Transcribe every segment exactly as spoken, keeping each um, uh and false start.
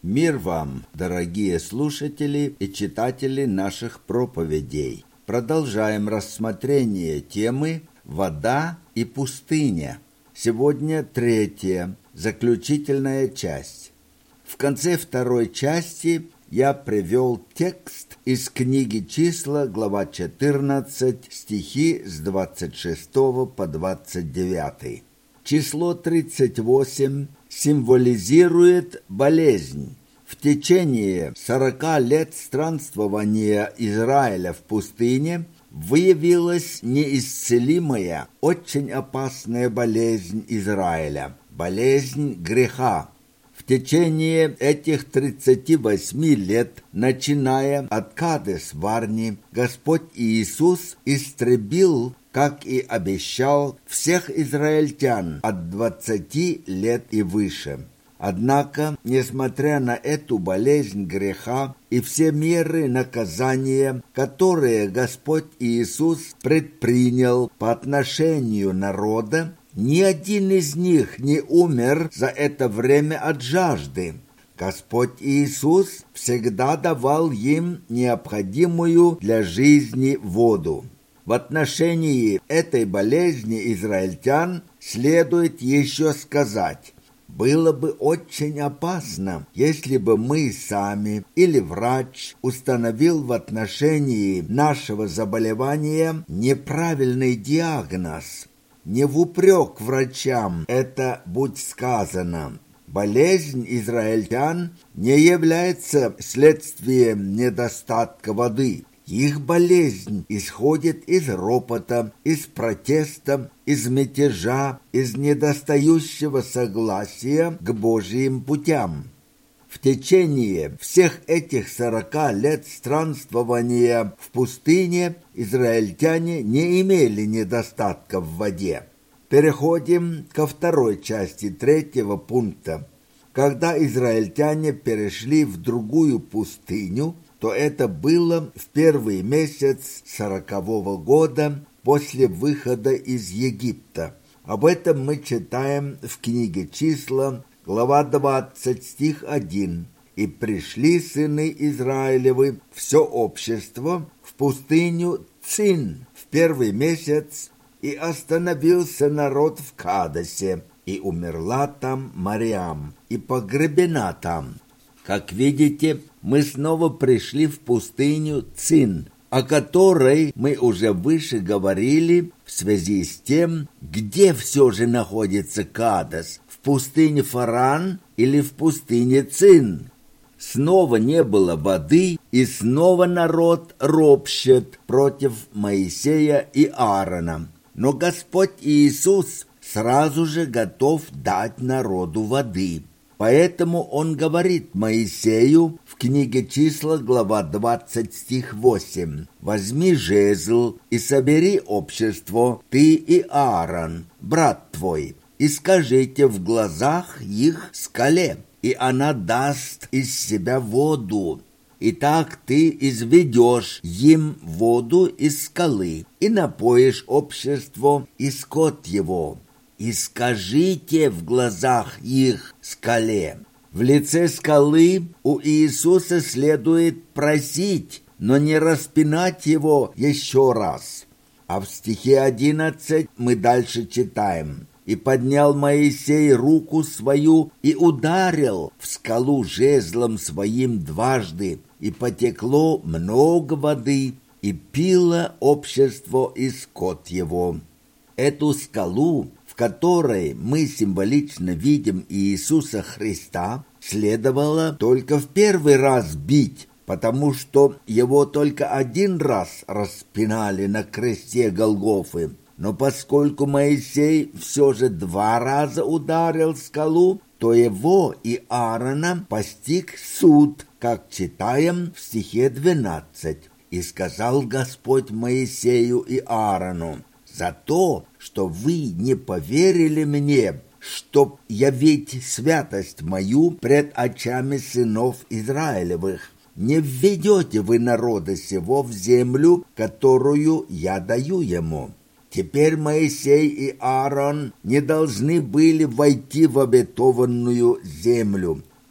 Мир вам, дорогие слушатели и читатели наших проповедей. Продолжаем рассмотрение темы «Вода и пустыня». Сегодня третья, заключительная часть. В конце второй части я привел текст из книги «Числа», глава четырнадцать, стихи с двадцать шестого по двадцать девятый. Число тридцать восемь символизирует болезнь. В течение сорока лет странствования Израиля в пустыне выявилась неисцелимая, очень опасная болезнь Израиля – болезнь греха. В течение этих тридцати восьми лет, начиная от Кадес-Барни, Господь Иисус истребил, как и обещал, всех израильтян от двадцати лет и выше. Однако, несмотря на эту болезнь греха и все меры наказания, которые Господь Иисус предпринял по отношению народа, ни один из них не умер за это время от жажды. Господь Иисус всегда давал им необходимую для жизни воду. В отношении этой болезни израильтян следует еще сказать: было бы очень опасно, если бы мы сами или врач установил в отношении нашего заболевания неправильный диагноз. Не в упрек врачам это будь сказано. Болезнь израильтян не является следствием недостатка воды. Их болезнь исходит из ропота, из протеста, из мятежа, из недостающего согласия к Божьим путям. В течение всех этих сорока лет странствования в пустыне израильтяне не имели недостатка в воде. Переходим ко второй части третьего пункта. Когда израильтяне перешли в другую пустыню, то это было в первый месяц сорокового года после выхода из Египта. Об этом мы читаем в книге «Числа», глава двадцать, стих один. «И пришли сыны Израилевы, все общество, в пустыню Цин в первый месяц, и остановился народ в Кадесе, и умерла там Мариам, и погребена там». Как видите, мы снова пришли в пустыню Цин, о которой мы уже выше говорили в связи с тем, где все же находится Кадес, в пустыне Фаран или в пустыне Цин. Снова не было воды, и снова народ ропщет против Моисея и Аарона. Но Господь Иисус сразу же готов дать народу воды. Поэтому он говорит Моисею в книге «Числа», глава двадцать, стих восемь: «Возьми жезл и собери общество, ты и Аарон, брат твой, и скажите в глазах их скале, и она даст из себя воду. И так ты изведешь им воду из скалы, и напоишь общество и скот его. И скажите в глазах их скале». В лице скалы у Иисуса следует просить, но не распинать его еще раз. А в стихе одиннадцать мы дальше читаем: «И поднял Моисей руку свою и ударил в скалу жезлом своим дважды, и потекло много воды, и пило общество и скот его». Эту скалу, в которой мы символично видим Иисуса Христа, следовало только в первый раз бить, потому что его только один раз распинали на кресте Голгофы. Но поскольку Моисей все же два раза ударил скалу, то его и Аарона постиг суд, как читаем в стихе двенадцать. «И сказал Господь Моисею и Аарону: за то, что вы не поверили мне, чтоб явить святость мою пред очами сынов Израилевых, не введете вы народа сего в землю, которую я даю ему». Теперь Моисей и Аарон не должны были войти в обетованную землю,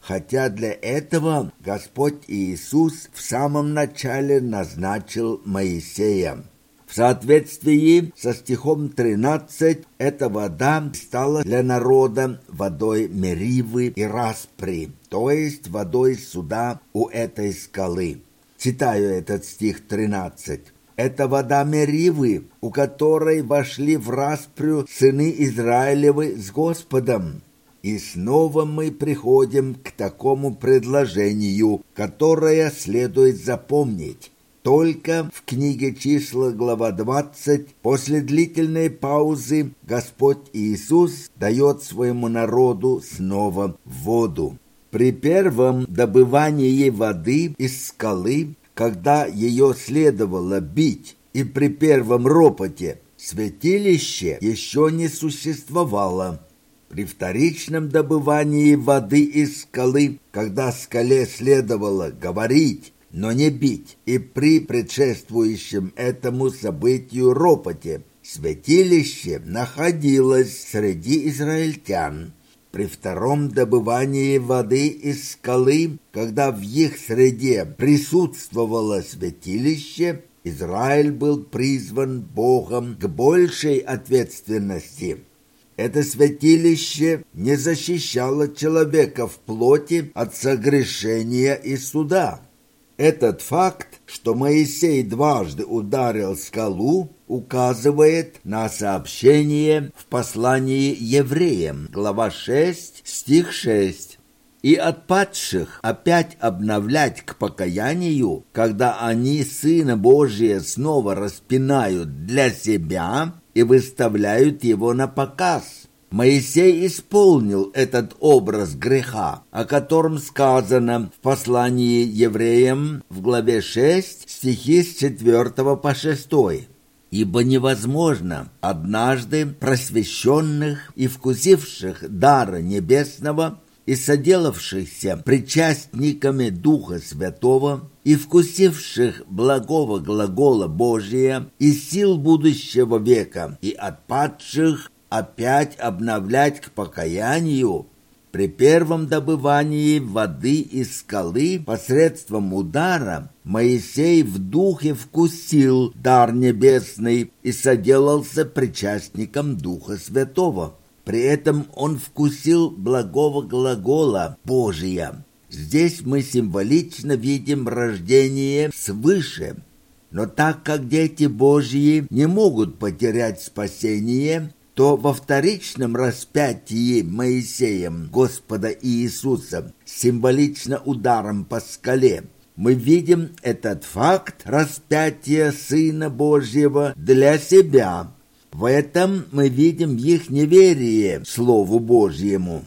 хотя для этого Господь Иисус в самом начале назначил Моисея. В соответствии со стихом тринадцать, эта вода стала для народа водой Меривы и Распри, то есть водой суда у этой скалы. Читаю этот стих тринадцать. Это вода Меривы, у которой вошли в Распрю сыны Израилевы с Господом. И снова мы приходим к такому предложению, которое следует запомнить. Только в книге Числа, глава двадцать, после длительной паузы Господь Иисус дает своему народу снова воду. При первом добывании воды из скалы, когда ее следовало бить, и при первом ропоте, святилище еще не существовало. При вторичном добывании воды из скалы, когда скале следовало говорить, но не бить, и при предшествующем этому событию ропоте, святилище находилось среди израильтян. При втором добывании воды из скалы, когда в их среде присутствовало святилище, Израиль был призван Богом к большей ответственности. Это святилище не защищало человека в плоти от согрешения и суда. Этот факт, что Моисей дважды ударил скалу, указывает на сообщение в послании евреям, глава шесть, стих шесть. «И отпадших опять обновлять к покаянию, когда они Сына Божия снова распинают для себя и выставляют его на показ». Моисей исполнил этот образ греха, о котором сказано в послании евреям в главе шесть, стихи с четвёртого по шестой. «Ибо невозможно однажды просвещенных и вкусивших дара небесного и соделавшихся причастниками Духа Святого и вкусивших благого глагола Божия и сил будущего века и отпадших опять обновлять к покаянию. При первом добывании воды из скалы посредством удара Моисей в духе вкусил дар небесный и соделался причастником Духа Святого. При этом он вкусил благого глагола Божия. Здесь мы символично видим рождение свыше. Но так как дети Божьи не могут потерять спасение, то во вторичном распятии Моисеем Господа Иисуса, символично ударом по скале, мы видим этот факт распятия Сына Божьего для себя. В этом мы видим их неверие Слову Божьему.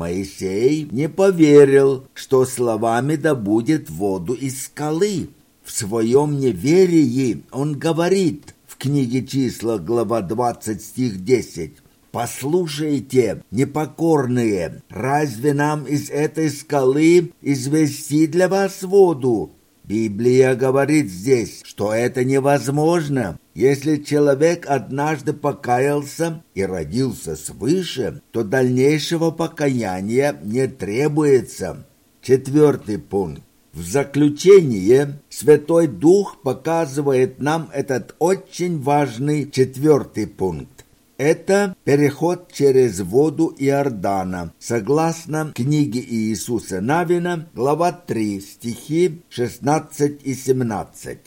Моисей не поверил, что словами добудет воду из скалы. В своем неверии он говорит в книге Числа, глава двадцать, стих десять. «Послушайте, непокорные, разве нам из этой скалы извести для вас воду?» Библия говорит здесь, что это невозможно. Если человек однажды покаялся и родился свыше, то дальнейшего покаяния не требуется. Четвертый пункт. В заключение Святой Дух показывает нам этот очень важный четвертый пункт. Это переход через воду Иордана, согласно книге Иисуса Навина, глава три, стихи шестнадцать и семнадцать.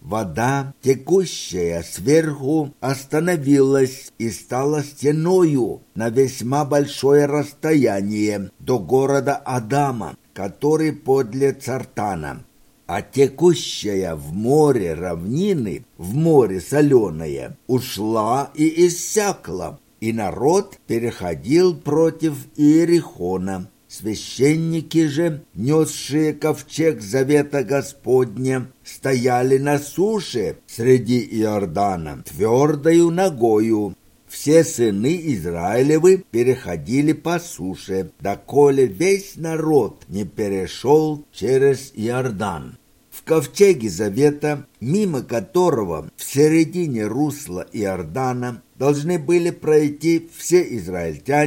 Вода, текущая сверху, остановилась и стала стеною на весьма большое расстояние до города Адама, который подле Цартана. А текущая в море равнины, в море соленое, ушла и иссякла, и народ переходил против Иерихона. Священники же, несшие ковчег завета Господня, стояли на суше среди Иордана, твердою ногою. Все сыны Израилевы переходили по суше, доколе весь народ не перешел через Иордан. В ковчеге завета, мимо которого в середине русла Иордана должны были пройти все израильтяне,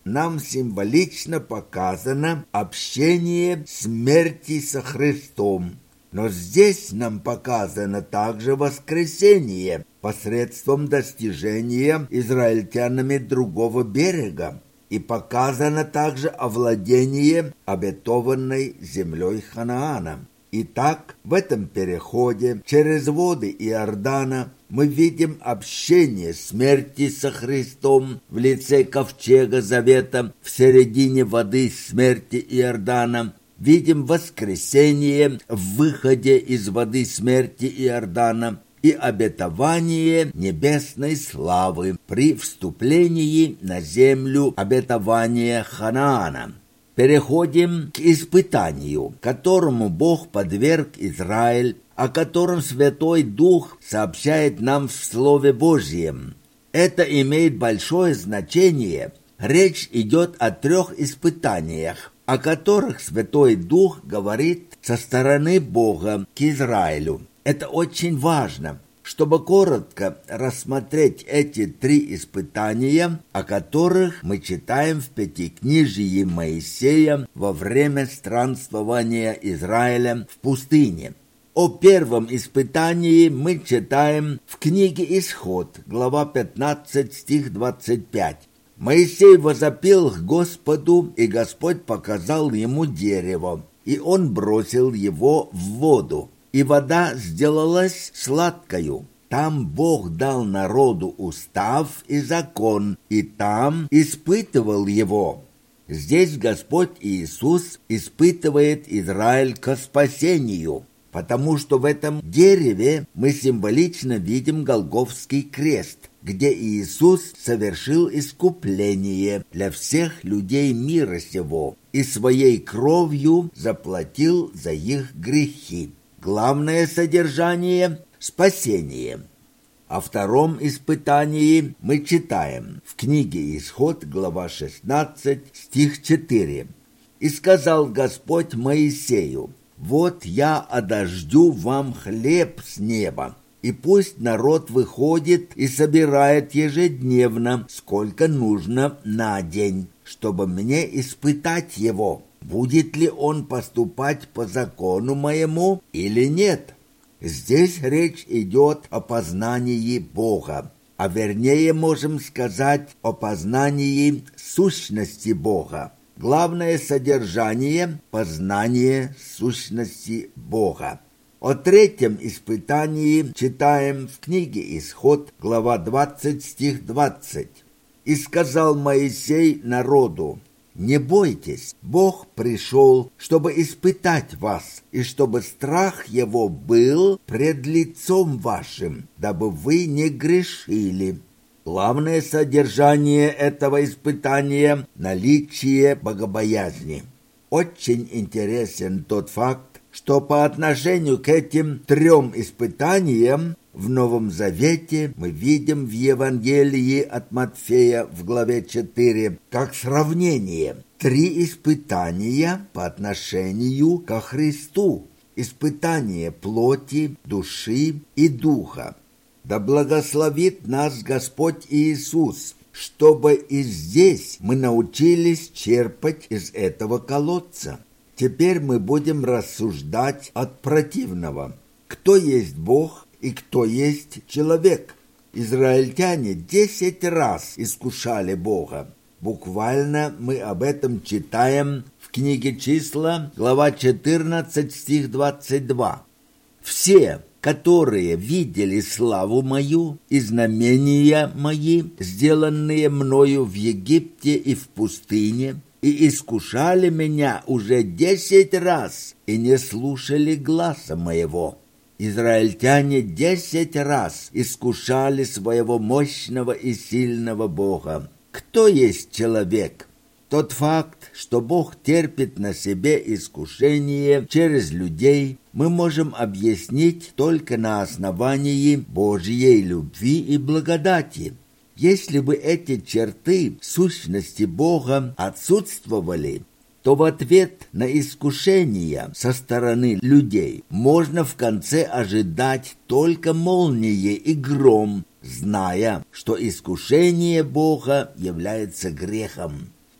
нам символично показано общение смерти со Христом. Но здесь нам показано также воскресение посредством достижения израильтянами другого берега. И показано также овладение обетованной землей Ханаана. Итак, в этом переходе через воды Иордана мы видим общение смерти со Христом в лице ковчега завета в середине воды смерти Иордана, видим воскресение в выходе из воды смерти Иордана и обетование небесной славы при вступлении на землю обетования Ханаана. Переходим к испытанию, которому Бог подверг Израиль, о котором Святой Дух сообщает нам в Слове Божьем. Это имеет большое значение. Речь идет о трех испытаниях, о которых Святой Дух говорит со стороны Бога к Израилю. Это очень важно, чтобы коротко рассмотреть эти три испытания, о которых мы читаем в Пятикнижии Моисея во время странствования Израиля в пустыне. О первом испытании мы читаем в книге Исход, глава пятнадцать, стих двадцать пять. «Моисей возопил к Господу, и Господь показал ему дерево, и он бросил его в воду. И вода сделалась сладкою. Там Бог дал народу устав и закон, и там испытывал его». Здесь Господь Иисус испытывает Израиль ко спасению, потому что в этом дереве мы символично видим Голгофский крест, где Иисус совершил искупление для всех людей мира сего и своей кровью заплатил за их грехи. Главное содержание – спасение. О втором испытании мы читаем в книге Исход, глава шестнадцать, стих четыре. «И сказал Господь Моисею: вот я одождю вам хлеб с неба, и пусть народ выходит и собирает ежедневно, сколько нужно на день, чтобы мне испытать его, будет ли он поступать по закону моему или нет». Здесь речь идет о познании Бога, а вернее можем сказать о познании сущности Бога. Главное содержание – познание сущности Бога. О третьем испытании читаем в книге Исход, глава двадцать, стих двадцать. «И сказал Моисей народу: не бойтесь, Бог пришел, чтобы испытать вас, и чтобы страх его был пред лицом вашим, дабы вы не грешили». Главное содержание этого испытания – наличие богобоязни. Очень интересен тот факт, что по отношению к этим трем испытаниям в Новом Завете мы видим в Евангелии от Матфея в главе четыре как сравнение три испытания по отношению ко Христу: испытание плоти, души и духа. Да благословит нас Господь Иисус, чтобы и здесь мы научились черпать из этого колодца. Теперь мы будем рассуждать от противного. Кто есть Бог и кто есть человек? Израильтяне десять раз искушали Бога. Буквально мы об этом читаем в книге Числа, глава четырнадцать, стих двадцать два. «Все, которые видели славу мою и знамения мои, сделанные мною в Египте и в пустыне, и искушали меня уже десять раз, и не слушали гласа моего». Израильтяне десять раз искушали своего мощного и сильного Бога. Кто есть человек? Тот факт, что Бог терпит на себе искушение через людей, мы можем объяснить только на основании Божьей любви и благодати. Если бы эти черты сущности Бога отсутствовали, то в ответ на искушения со стороны людей можно в конце ожидать только молнии и гром, зная, что искушение Бога является грехом.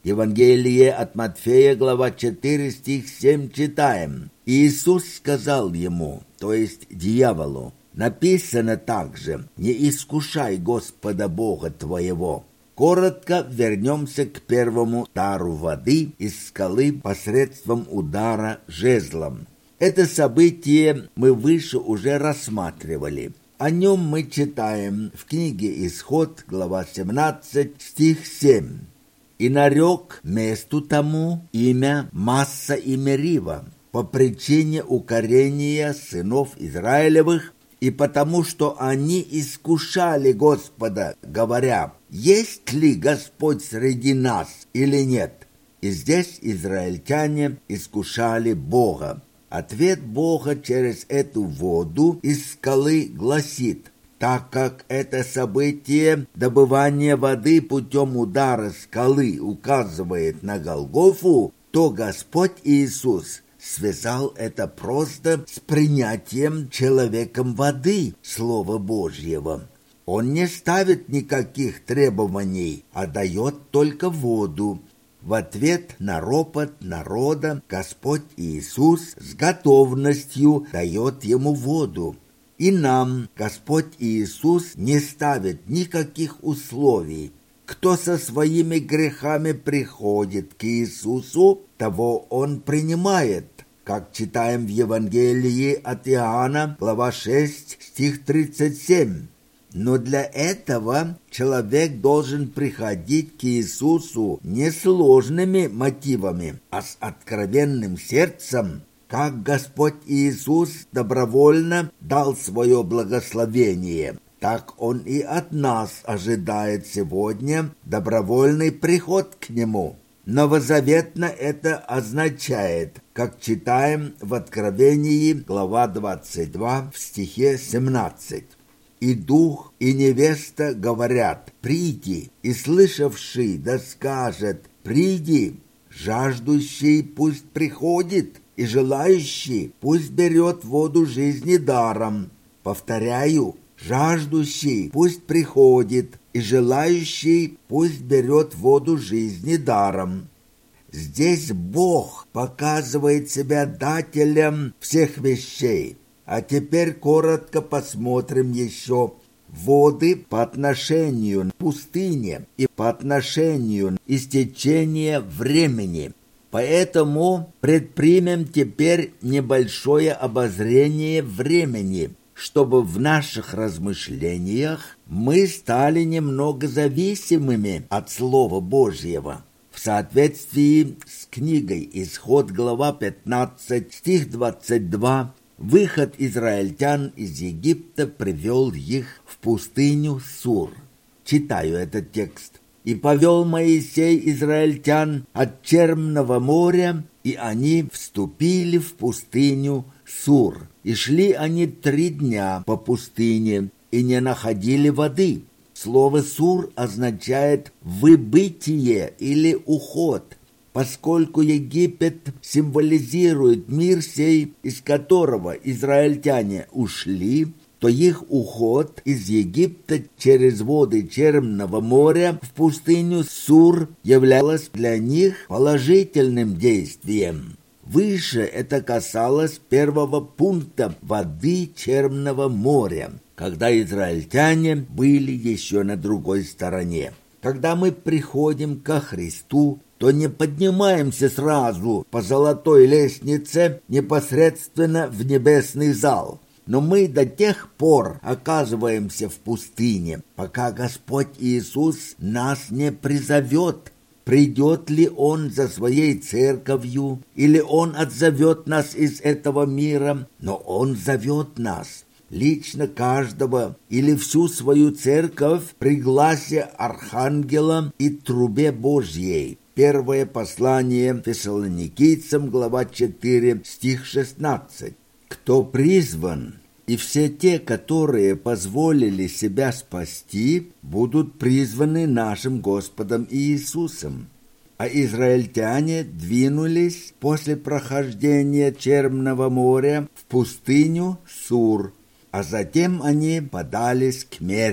Евангелие от Матфея, глава четыре, стих семь, читаем. Иисус сказал ему, то есть дьяволу, написано также: «Не искушай Господа Бога твоего». Коротко вернемся к первому удару воды из скалы посредством удара жезлом. Это событие мы выше уже рассматривали. О нем мы читаем в книге «Исход», глава семнадцать, стих семь. «И нарек месту тому имя Масса и Мерива по причине укорения сынов Израилевых, и потому что они искушали Господа, говоря: есть ли Господь среди нас или нет?» И здесь израильтяне искушали Бога. Ответ Бога через эту воду из скалы гласит: так как это событие добывания воды путем удара скалы указывает на Голгофу, то Господь Иисус связал это просто с принятием человеком воды, Слова Божьего. Он не ставит никаких требований, а дает только воду. В ответ на ропот народа Господь Иисус с готовностью дает ему воду. И нам Господь Иисус не ставит никаких условий. Кто со своими грехами приходит к Иисусу, того Он принимает. Как читаем в Евангелии от Иоанна, глава шесть, стих тридцать семь. Но для этого человек должен приходить к Иисусу не сложными мотивами, а с откровенным сердцем, как Господь Иисус добровольно дал свое благословение. Так Он и от нас ожидает сегодня добровольный приход к Нему. Новозаветно это означает, как читаем в Откровении, глава двадцать два, в стихе семнадцать. «И дух, и невеста говорят: приди, и слышавший да скажет: приди, жаждущий пусть приходит, и желающий пусть берет воду жизни даром». Повторяю, жаждущий пусть приходит, и желающий пусть берет воду жизни даром. Здесь Бог показывает себя дателем всех вещей. А теперь коротко посмотрим еще воды по отношению к пустыне и по отношению к истечению времени. Поэтому предпримем теперь небольшое обозрение времени, чтобы в наших размышлениях мы стали немного зависимыми от Слова Божьего. В соответствии с книгой «Исход», глава пятнадцать, стих двадцать два, выход израильтян из Египта привел их в пустыню Сур. Читаю этот текст. «И повел Моисей израильтян от Черного моря, и они вступили в пустыню Сур. И шли они три дня по пустыне, и не находили воды». Слово «сур» означает «выбытие» или «уход». Поскольку Египет символизирует мир сей, из которого израильтяне ушли, то их уход из Египта через воды Черного моря в пустыню Сур являлось для них положительным действием. Выше это касалось первого пункта воды Черного моря, когда израильтяне были еще на другой стороне. Когда мы приходим ко Христу, то не поднимаемся сразу по золотой лестнице непосредственно в небесный зал. Но мы до тех пор оказываемся в пустыне, пока Господь Иисус нас не призовет. Придет ли Он за Своей церковью, или Он отзовет нас из этого мира, но Он зовет нас. Лично каждого или всю свою церковь при гласе архангела и трубе Божьей. Первое послание Фессалоникийцам, глава четыре, стих шестнадцать. Кто призван, и все те, которые позволили себя спасти, будут призваны нашим Господом Иисусом. А израильтяне двинулись после прохождения Черного моря в пустыню Сур, а затем они подались к Мере,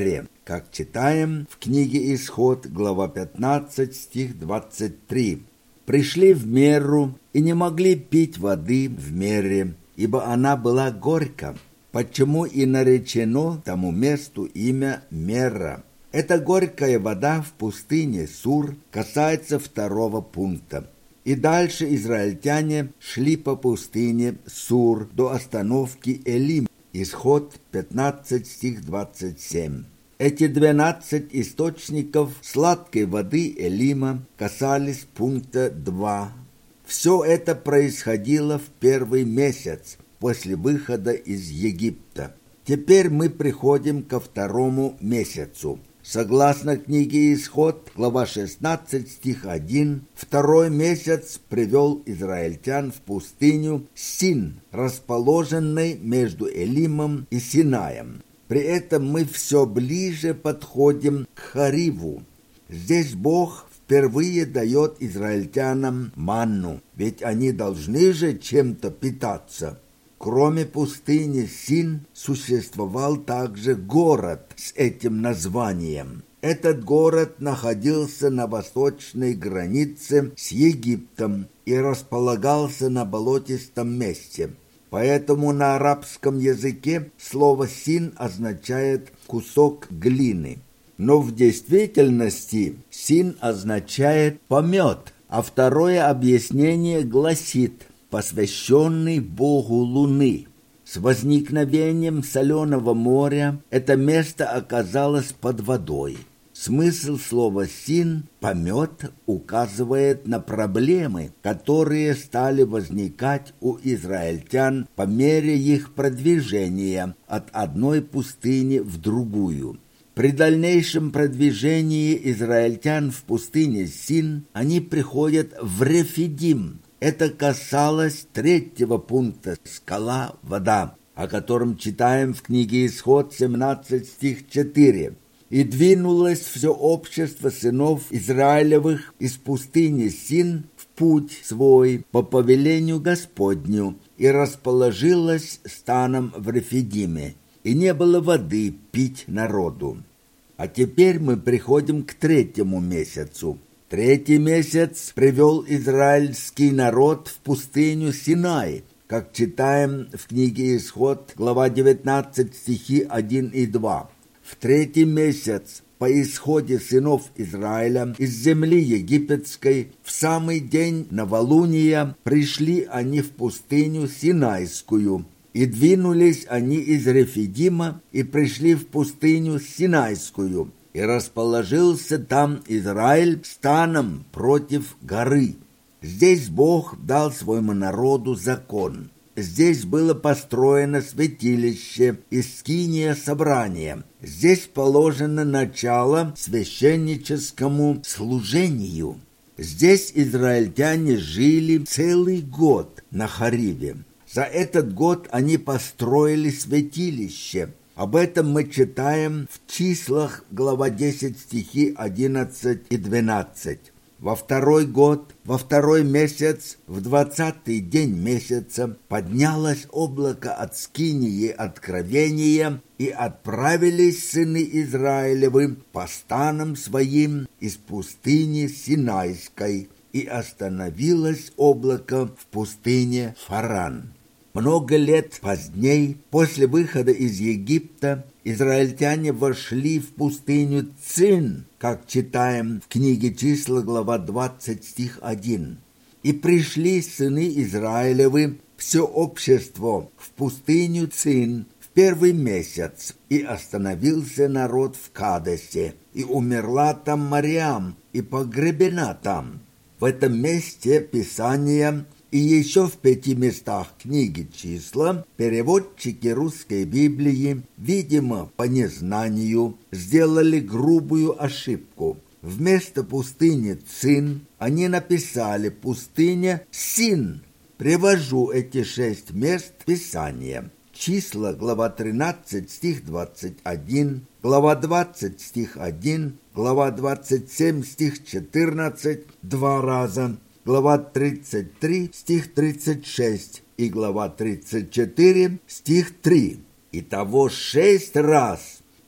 как читаем в книге Исход, глава пятнадцать, стих двадцать три. «Пришли в Меру и не могли пить воды в Мере, ибо она была горька, почему и наречено тому месту имя Мера». Эта горькая вода в пустыне Сур касается второго пункта. И дальше израильтяне шли по пустыне Сур до остановки Элим. Исход пятнадцать, стих двадцать семь. Эти двенадцать источников сладкой воды Элима касались пункта два. Все это происходило в первый месяц после выхода из Египта. Теперь мы приходим ко второму месяцу. Согласно книге Исход, глава шестнадцать, стих один, второй месяц привел израильтян в пустыню Син, расположенной между Элимом и Синаем. При этом мы все ближе подходим к Хариву. Здесь Бог впервые дает израильтянам манну, ведь они должны же чем-то питаться. Кроме пустыни Син существовал также город с этим названием. Этот город находился на восточной границе с Египтом и располагался на болотистом месте. Поэтому на арабском языке слово «син» означает «кусок глины». Но в действительности «син» означает «помет», а второе объяснение гласит «посвященный Богу Луны». С возникновением соленого моря это место оказалось под водой. Смысл слова «син» «помет» указывает на проблемы, которые стали возникать у израильтян по мере их продвижения от одной пустыни в другую. При дальнейшем продвижении израильтян в пустыне Син они приходят в Рефидим. Это касалось третьего пункта «Скала, вода», о котором читаем в книге Исход семнадцать, стих четыре. «И двинулось все общество сынов Израилевых из пустыни Син в путь свой по повелению Господню, и расположилось станом в Рефидиме, и не было воды пить народу». А теперь мы приходим к третьему месяцу. Третий месяц привел израильский народ в пустыню Синай, как читаем в книге Исход, глава девятнадцать, стихи один и два. В третий месяц по исходе сынов Израиля из земли египетской в самый день новолуния пришли они в пустыню Синайскую, и двинулись они из Рефидима и пришли в пустыню Синайскую, и расположился там Израиль станом против горы. Здесь Бог дал своему народу закон. Здесь было построено святилище и скиния собрания. Здесь положено начало священническому служению. Здесь израильтяне жили целый год на Хариве. За этот год они построили святилище. Об этом мы читаем в числах, глава десять, стихи одиннадцать и двенадцать. Во второй год, во второй месяц, в двадцатый день месяца поднялось облако от скинии откровения, и отправились сыны Израилевы по станам своим из пустыни Синайской, и остановилось облако в пустыне Фаран. Много лет поздней, после выхода из Египта, израильтяне вошли в пустыню Цин, как читаем в книге Числа, глава двадцать, стих один. «И пришли сыны Израилевы, все общество, в пустыню Цин в первый месяц, и остановился народ в Кадесе, и умерла там Мариам, и погребена там». В этом месте Писания и еще в пяти местах книги «Числа» переводчики русской Библии, видимо, по незнанию, сделали грубую ошибку. Вместо пустыни Цин они написали «пустыня Син». Привожу эти шесть мест Писания. Числа, глава тринадцать, стих двадцать один, глава двадцать, стих один, глава двадцать семь, стих четырнадцать, два раза, глава тридцать три, стих тридцать шесть и глава тридцать четыре, стих три. Итого шесть раз.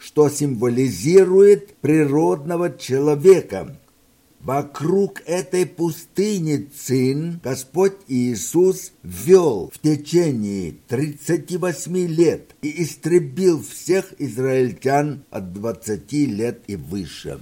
что символизирует природного человека. Вокруг этой пустыни Цин Господь Иисус вел в течение тридцати восьми лет и истребил всех израильтян от двадцати лет и выше.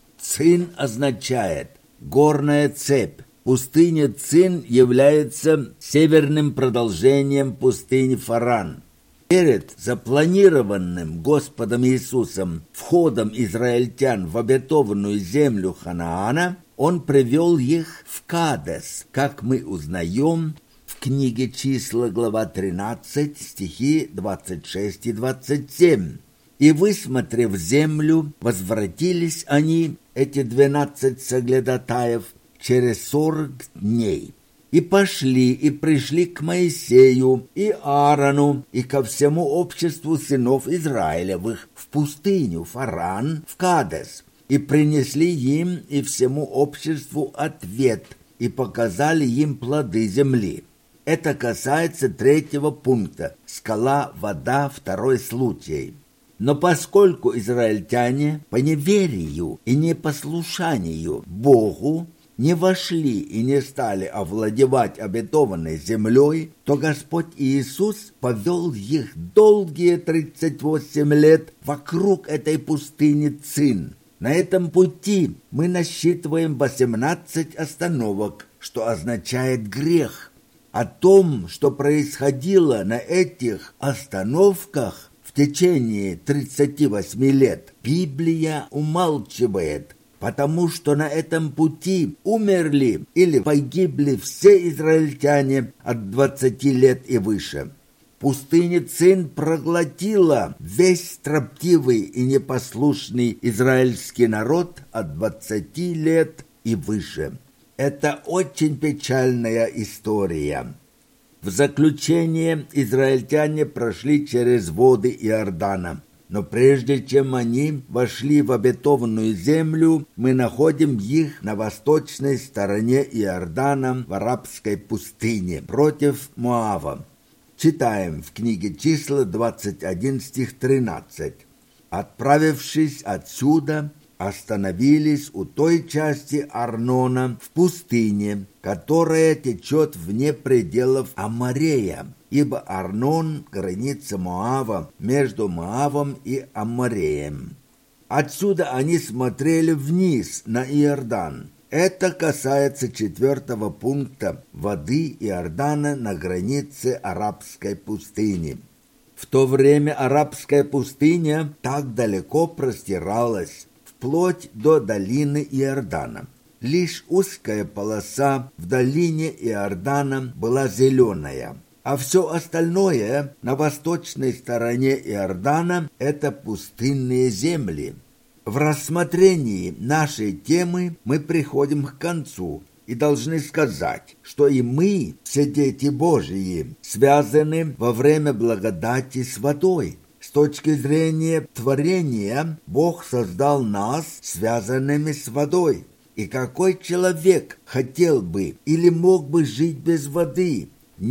Цин означает «горная цепь». Пустыня Цин является северным продолжением пустыни Фаран. Перед запланированным Господом Иисусом входом израильтян в обетованную землю Ханаана, Он привел их в Кадес, как мы узнаем в книге «Числа», глава тринадцать, стихи двадцать шесть и двадцать семь. «И, высмотрев землю, возвратились они, эти двенадцать соглядатаев, через сорок дней. И пошли, и пришли к Моисею, и Аарону, и ко всему обществу сынов Израилевых в пустыню Фаран, в Кадес, и принесли им и всему обществу ответ, и показали им плоды земли». Это касается третьего пункта «Скала, вода», второй случай. Но поскольку израильтяне по неверию и непослушанию Богу не вошли и не стали овладевать обетованной землей, то Господь Иисус повел их долгие тридцать восемь лет вокруг этой пустыни Цин. На этом пути мы насчитываем восемнадцать остановок, что означает грех. О том, что происходило на этих остановках в течение тридцати восьми лет, Библия умалчивает, потому что на этом пути умерли или погибли все израильтяне от двадцати лет и выше. Пустыня Цин проглотила весь строптивый и непослушный израильский народ от двадцати лет и выше. Это очень печальная история. В заключение израильтяне прошли через воды Иордана. Но прежде чем они вошли в обетованную землю, мы находим их на восточной стороне Иордана в арабской пустыне против Моава. Читаем в книге «Числа» двадцать один, стих тринадцать. «Отправившись отсюда, остановились у той части Арнона в пустыне, которая течет вне пределов Аморея, ибо Арнон – граница Моава между Моавом и Амореем. Отсюда они смотрели вниз на Иордан». Это касается четвертого пункта воды Иордана на границе арабской пустыни. В то время арабская пустыня так далеко простиралась, вплоть до долины Иордана. Лишь узкая полоса в долине Иордана была зеленая, а все остальное на восточной стороне Иордана – это пустынные земли. В рассмотрении нашей темы мы приходим к концу и должны сказать, что и мы, все дети Божьи, связаны во время благодати с водой. С точки зрения творения, Бог создал нас связанными с водой. И какой человек хотел бы или мог бы жить без воды?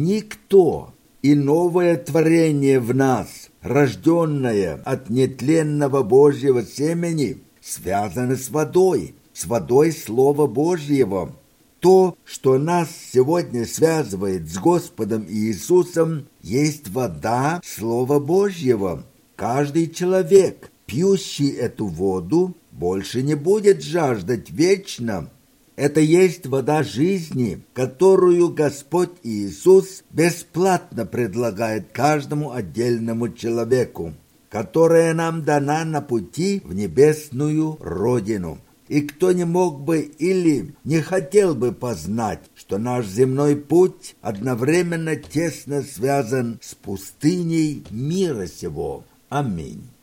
Никто. И новое творение в нас, рожденное от нетленного Божьего семени, связано с водой, с водой Слова Божьего. То, что нас сегодня связывает с Господом Иисусом, есть вода Слова Божьего. Каждый человек, пьющий эту воду, больше не будет жаждать вечно. Это есть вода жизни, которую Господь Иисус бесплатно предлагает каждому отдельному человеку, которая нам дана на пути в небесную Родину. И кто не мог бы или не хотел бы познать, что наш земной путь одновременно тесно связан с пустыней мира сего. Аминь.